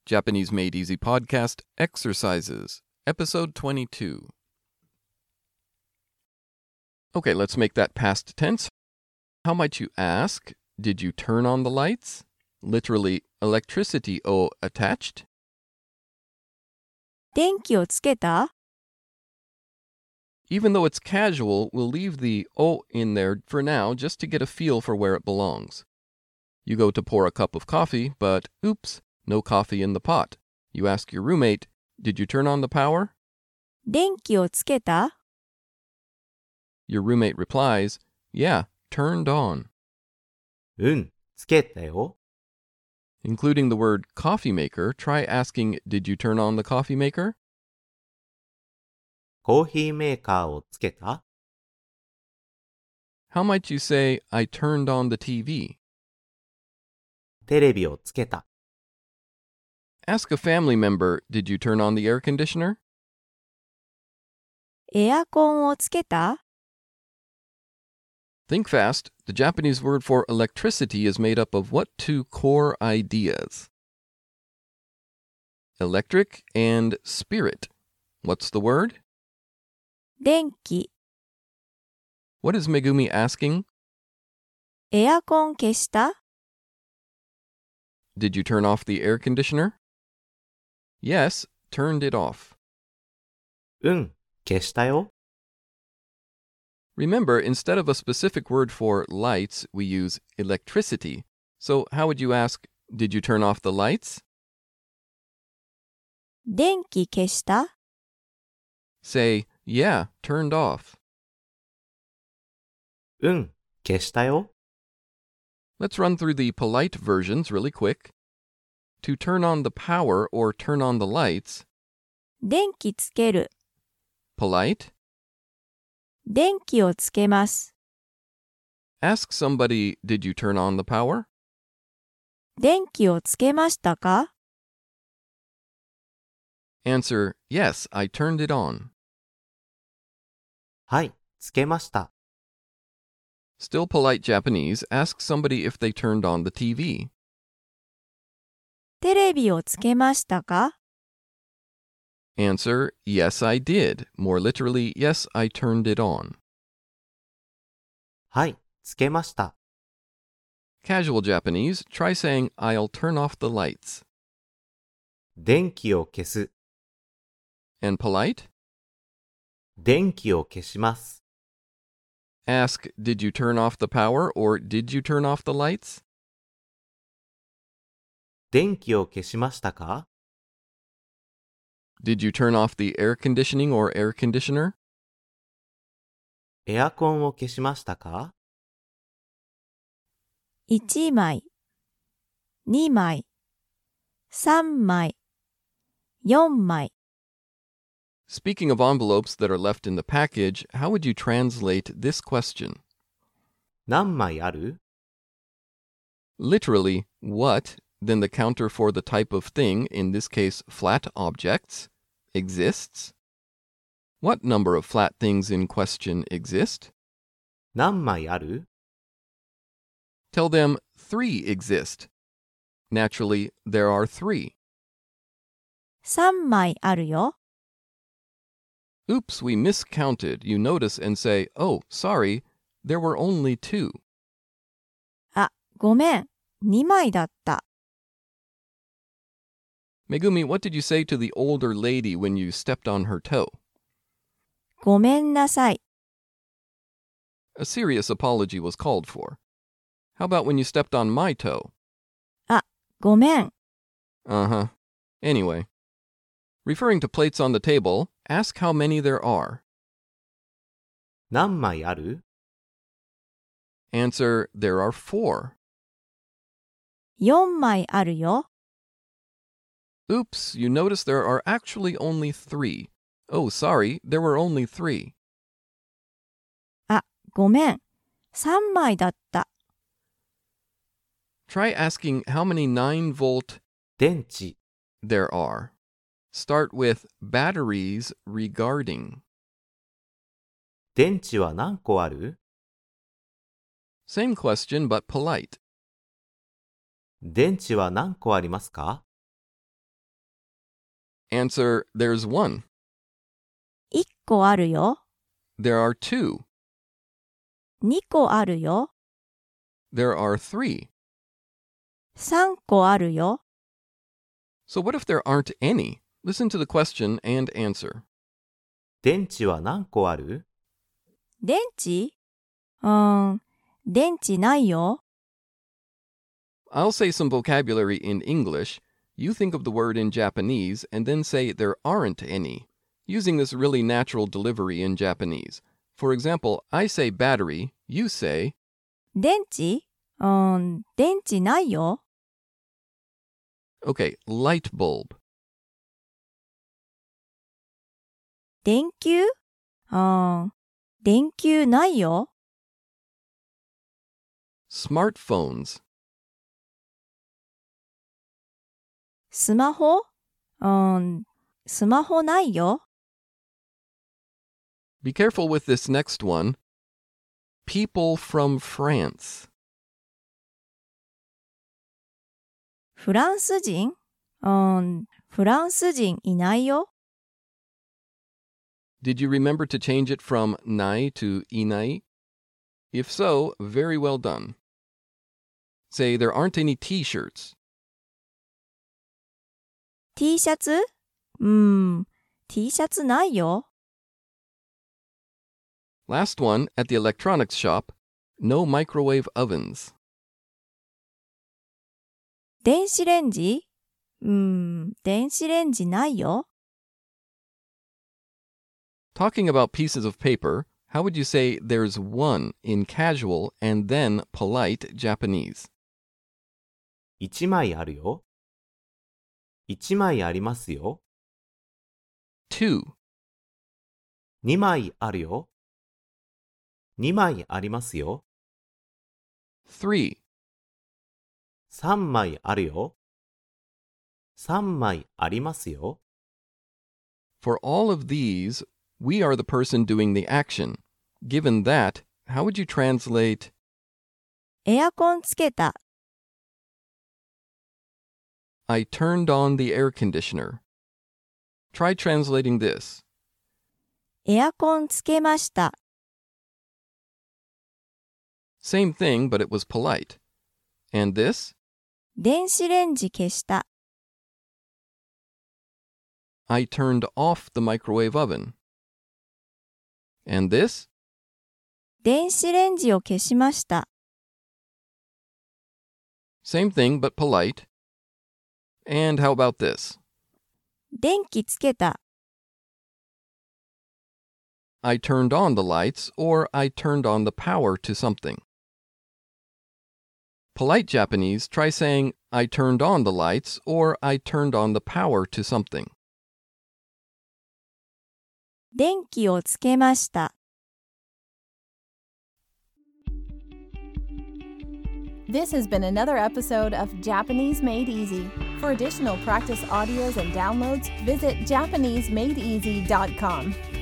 Japanese Made Easy Podcast Exercises, Episode 22. Okay, let's make that past tense. How might you ask, did you turn on the lights? Literally, electricity o attached? 電気をつけた? Even though it's casual, we'll leave the o in there for now just to get a feel for where it belongs. You go to pour a cup of coffee, but oops, no coffee in the pot. You ask your roommate, did you turn on the power? 電気をつけた? Your roommate replies, yeah, turned on. つけたよ. Including the word coffee maker, try asking, did you turn on the coffee maker? コーヒーメーカーをつけた? How might you say, I turned on the TV? テレビをつけた. Ask a family member, did you turn on the air conditioner? エアコンをつけた? Think fast. The Japanese word for electricity is made up of what two core ideas? Electric and spirit. What's the word? 電気. What is Megumi asking? エアコン消した? Did you turn off the air conditioner? Yes, turned it off. 消したよ. Remember, instead of a specific word for lights, we use electricity. So how would you ask, did you turn off the lights? 電気消した? Say, yeah, turned off. 消したよ. Let's run through the polite versions really quick. To turn on the power or turn on the lights, 電気つける. polite. 電気をつけます. Ask somebody, did you turn on the power? 電気をつけましたか? Answer, yes, I turned it on. はい、つけました. Still polite Japanese, ask somebody if they turned on the TV. テレビをつけましたか? Answer, yes, I did. More literally, yes, I turned it on. はい、つけました. Casual Japanese, try saying, I'll turn off the lights. 電気を消す. And polite? 電気を消します. Ask, did you turn off the power or did you turn off the lights? 電気を消しましたか? Did you turn off the air conditioning or air conditioner? エアコンを消しましたか? 1枚、2枚、3枚、4枚. Speaking of envelopes that are left in the package, how would you translate this question? 何枚ある? Literally, what, then the counter for the type of thing, in this case flat objects, exists? What number of flat things in question exist? 何枚ある? Tell them 3 exist. Naturally, there are 3. 3枚あるよ. Oops, we miscounted. You notice and say, oh, sorry, there were only 2. あ、ごめん、2枚だった. Megumi, what did you say to the older lady when you stepped on her toe? ごめんなさい. A serious apology was called for. How about when you stepped on my toe? あ、ごめん. Uh-huh. Anyway. Referring to plates on the table, ask how many there are. 何枚ある? Answer, there are 4. 4枚あるよ. Oops, you notice there are actually only 3. Oh, sorry, there were only 3. あ、ごめん、3枚だった. Try asking how many 9-volt 電池. there are. Start with batteries regarding. 電池は何個ある? Same question but polite. 電池は何個ありますか? Answer, there's one. 1個あるよ。 There are two. 2個あるよ。 There are three. 3個あるよ。 So what if there aren't any? Listen to the question and answer. 電池は何個ある？ 電池電池ないよ。 I'll say some vocabulary in English. You think of the word in Japanese and then say there aren't any, using this really natural delivery in Japanese. For example, I say battery, you say, 電池電池ないよ。 okay, light bulb. 電球電球ないよ。 Smartphones. スマホスマホないよ。 Be careful with this next one. People from France. フランス人フランス人いないよ。 Did you remember to change it from nai to inai? If so, very well done. Say there aren't any t-shirts. T シャツT シャツないよ。 Last one, at the electronics shop, no microwave ovens. 電子レンジ電子レンジないよ。 Talking about pieces of paper, how would you say there's one in casual and then polite Japanese? 1枚あるよ。1枚ありますよ。 Two. 2枚あるよ。2枚ありますよ。 Three. 3枚あるよ。3枚ありますよ。 For all of these, we are the person doing the action. Given that, how would you translate, エアコンつけた。 I turned on the air conditioner? Try translating this. エアコンつけました。 Same thing, but it was polite. And this? 電子レンジ消した。 I turned off the microwave oven. And this? 電子レンジを消しました。 Same thing, but polite. And how about this? 電気つけた。 I turned on the lights, or I turned on the power to something. Polite Japanese, try saying, I turned on the lights, or I turned on the power to something. 電気をつけました。 This has been another episode of Japanese Made Easy. For additional practice audios and downloads, visit JapaneseMadeEasy.com.